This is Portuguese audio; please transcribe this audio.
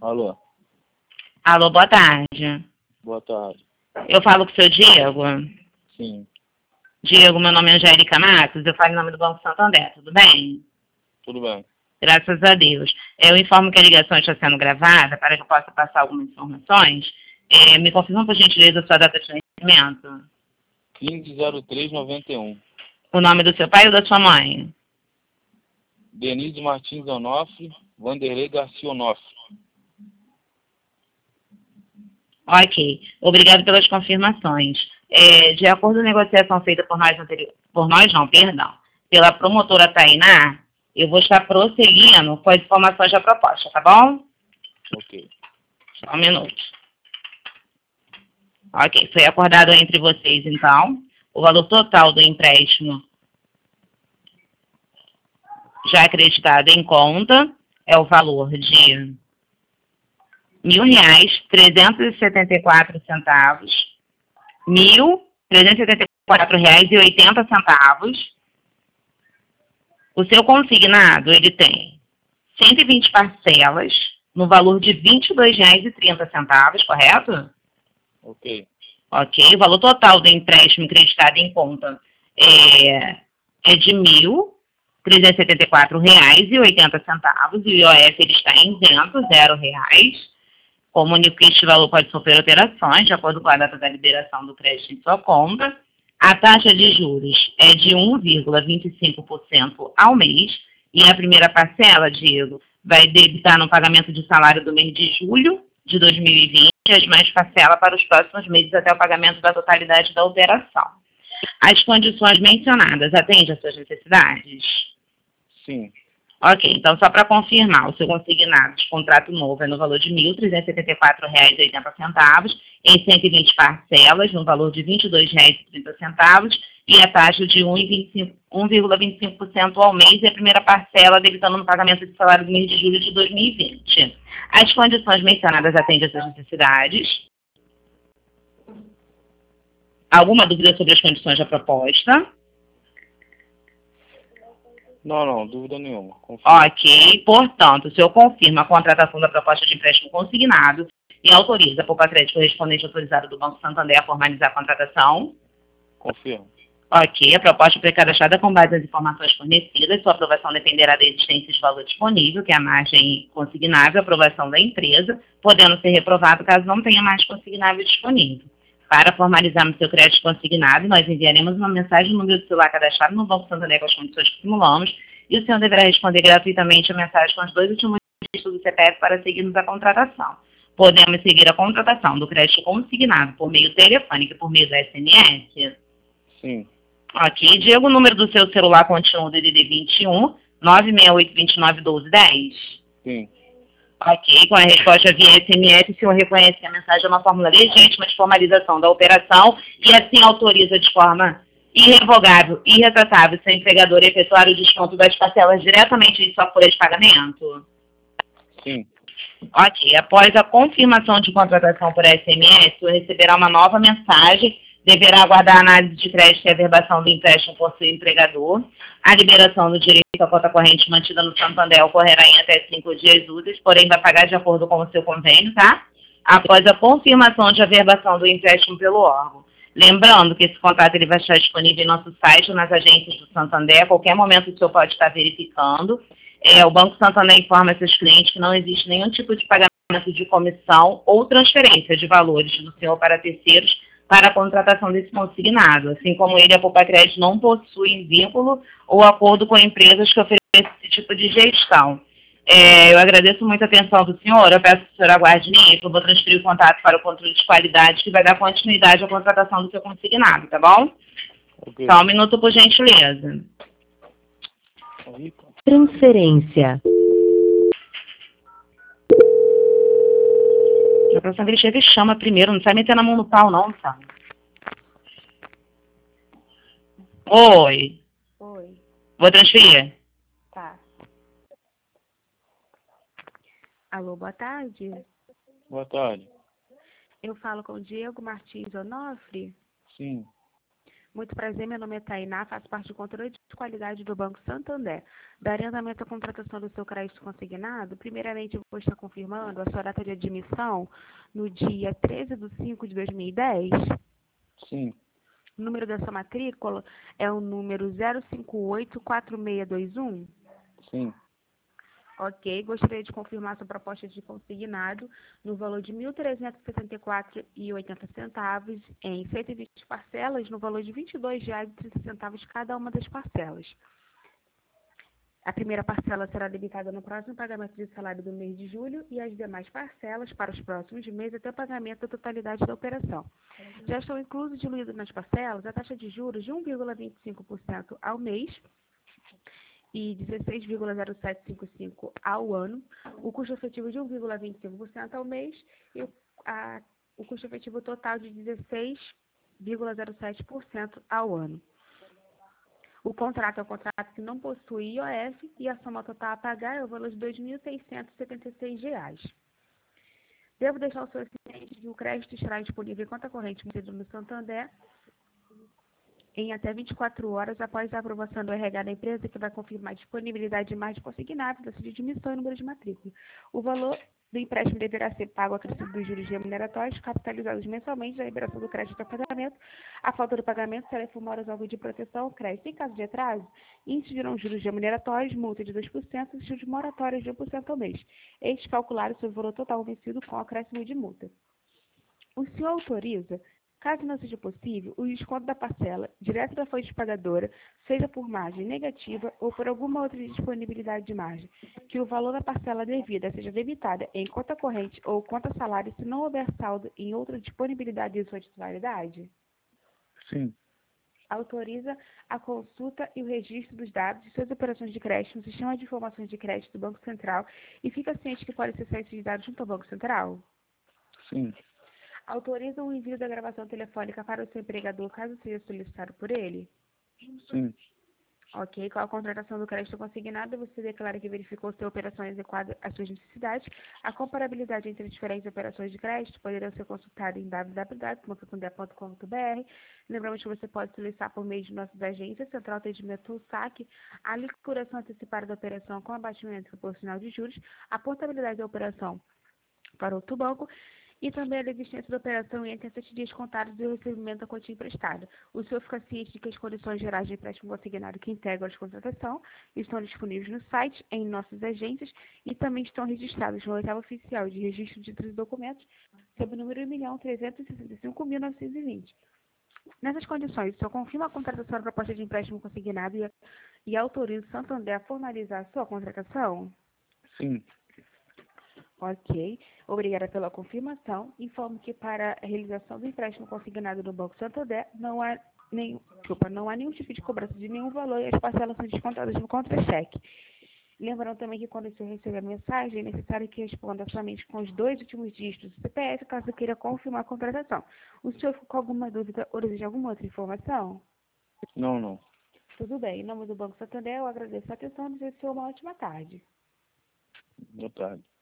Alô? Alô, boa tarde. Boa tarde. Eu falo com o seu Diego. Sim. Diego, meu nome é Angélica Matos, eu falo em nome do Banco Santander, tudo bem? Tudo bem. Graças a Deus. Eu informo que a ligação está sendo gravada para que eu possa passar algumas informações. Me confirma, por gentileza, a sua data de nascimento. 150391. O nome do seu pai ou da sua mãe? Denise Martins Onofre, Vanderlei Garcia Onofre. Ok. Obrigado pelas confirmações. De acordo com a negociação feita por nós pela promotora Tainá, eu vou estar prosseguindo com as informações da proposta, tá bom? Ok. Só um minuto. Ok, foi acordado entre vocês, então, o valor total do empréstimo já acreditado em conta é o valor de R$ 1.374, R$ 1.374,80. O seu consignado, ele tem 120 parcelas no valor de R$ 22,30, correto? Ok. Ok, o valor total do empréstimo acreditado em conta é de R$ 1.374,80 e o IOF ele está isento, R$ 0. Comunico que este valor pode sofrer alterações de acordo com a data da liberação do crédito em sua conta. A taxa de juros é de 1,25% ao mês e a primeira parcela, Diego, vai debitar no pagamento de salário do mês de julho de 2020 e as mais parcela para os próximos meses até o pagamento da totalidade da operação. As condições mencionadas atendem às suas necessidades? Sim. Ok, então só para confirmar, o seu consignado de contrato novo é no valor de R$ 1.374,80 em 120 parcelas, no valor de R$ 22,30 e a taxa de 1,25% ao mês e a primeira parcela debitando no pagamento de salário do mês de julho de 2020. As condições mencionadas atendem às suas necessidades? Alguma dúvida sobre as condições da proposta? Não, dúvida nenhuma. Confio. Ok, portanto, o senhor confirma a contratação da proposta de empréstimo consignado e autoriza a Poupa Crédito correspondente autorizado do Banco Santander a formalizar a contratação? Confirmo. Ok, a proposta foi cadastrada com base nas informações fornecidas. Sua aprovação dependerá da existência de valor disponível, que é a margem consignável, a aprovação da empresa, podendo ser reprovado caso não tenha mais consignável disponível. Para formalizarmos seu crédito consignado, nós enviaremos uma mensagem no número do celular cadastrado no Banco Santander com as condições que simulamos e o senhor deverá responder gratuitamente a mensagem com os 2 últimos dígitos do CPF para seguirmos a contratação. Podemos seguir a contratação do crédito consignado por meio telefônico e por meio do SMS? Sim. Ok, Diego, o número do seu celular continua o DDD 21 968291210. Sim. Ok, com a resposta via SMS, o senhor reconhece que a mensagem é uma fórmula legítima de formalização da operação e assim autoriza de forma irrevogável e irretratável seu empregador a efetuar o desconto das parcelas diretamente em sua folha de pagamento? Sim. Ok, após a confirmação de contratação por SMS, o senhor receberá uma nova mensagem, deverá aguardar a análise de crédito e averbação do empréstimo por seu empregador. A liberação do direito à conta corrente mantida no Santander ocorrerá em até 5 dias úteis, porém vai pagar de acordo com o seu convênio, tá? Após a confirmação de averbação do empréstimo pelo órgão. Lembrando que esse contrato ele vai estar disponível em nosso site ou nas agências do Santander. A qualquer momento o senhor pode estar verificando. O Banco Santander informa a seus clientes que não existe nenhum tipo de pagamento de comissão ou transferência de valores do senhor para terceiros para a contratação desse consignado. Assim como ele, a Poupa Crédito não possui vínculo ou acordo com empresas que oferecem esse tipo de gestão. Eu agradeço muito a atenção do senhor. Eu peço que o senhor aguarde linha, que eu vou transferir o contato para o controle de qualidade, que vai dar continuidade à contratação do seu consignado, tá bom? Ok. Só um minuto, por gentileza. Transferência. A próxima vez ele chega e chama primeiro, não sai metendo a mão no pau, não, sabe? Oi. Oi, Vou transferir. tá. Alô, boa tarde. Boa tarde. Eu falo com o Diego Martins Onofre. Sim. Muito prazer, meu nome é Tainá, faço parte do controle de e qualidade do Banco Santander. Daria andamento à contratação do seu crédito consignado. Primeiramente, eu vou estar confirmando a sua data de admissão no dia 13/5/2010. Sim. O número da sua matrícula é o número 0584621. Sim. Ok, gostaria de confirmar sua proposta de consignado no valor de R$ 1.374,80 em 120 parcelas, no valor de R$ 22,30 cada uma das parcelas. A primeira parcela será debitada no próximo pagamento de salário do mês de julho e as demais parcelas para os próximos meses até o pagamento da totalidade da operação. Já estão inclusos diluídos nas parcelas a taxa de juros de 1,25% ao mês e 16,0755 ao ano, o custo efetivo de 1,25% ao mês e o custo efetivo total de 16,07% ao ano. O contrato é um contrato que não possui IOF e a soma total a pagar é o valor de R$ 2.676. Devo deixar o senhor ciente de que o crédito estará disponível em conta corrente no Santander em até 24 horas após a aprovação do RH da empresa, que vai confirmar a disponibilidade de mais consignados, taxa de admissão e número de matrícula. O valor do empréstimo deverá ser pago acrescido dos juros remuneratórios, capitalizados mensalmente da liberação do crédito a pagamento. A falta do pagamento será informada ao órgão de proteção ao crédito. Em caso de atraso, incidirão juros remuneratórios, multa de 2% e juros moratórios de 1% ao mês. Estes calculados sobre o valor total vencido com acréscimo de multa. O senhor autoriza, caso não seja possível, o desconto da parcela, direto da fonte pagadora, seja por margem negativa ou por alguma outra disponibilidade de margem, que o valor da parcela devida seja debitada em conta corrente ou conta salário se não houver saldo em outra disponibilidade de sua titularidade? Sim. Autoriza a consulta e o registro dos dados de suas operações de crédito no Sistema de Informações de Crédito do Banco Central e fica ciente que podem ser esses dados junto ao Banco Central? Sim. Autoriza o envio da gravação telefônica para o seu empregador, caso seja solicitado por ele? Sim. Ok. Com a contratação do crédito consignado, você declara que verificou se a operação é adequada às suas necessidades. A comparabilidade entre as diferentes operações de crédito poderá ser consultada em www.santander.com.br. Lembramos que você pode solicitar por meio de nossas agências, Central Atendimento ou SAC, a liquidação antecipada da operação com abatimento proporcional de juros, a portabilidade da operação para outro banco, e também a existência da operação entre 7 dias contados do recebimento da quantia emprestada. O senhor fica ciente de que as condições gerais de empréstimo consignado que integram a contratação estão disponíveis no site, em nossas agências, e também estão registrados no oitavo oficial de registro de títulos e documentos, sob o número 1.365.920. Nessas condições, o senhor confirma a contratação da proposta de empréstimo consignado e autoriza o Santander a formalizar a sua contratação? Sim. Ok, obrigada pela confirmação. Informo que para a realização do empréstimo consignado no Banco Santander não há nenhum tipo de cobrança de nenhum valor e as parcelas são descontadas no contra-cheque. Lembrando também que quando o senhor receber a mensagem, é necessário que responda somente com os 2 últimos dígitos do CPF, caso queira confirmar a contratação. O senhor ficou com alguma dúvida ou deseja alguma outra informação? Não. Tudo bem. Em nome do Banco Santander, eu agradeço a atenção e desejo uma ótima tarde. Boa tarde.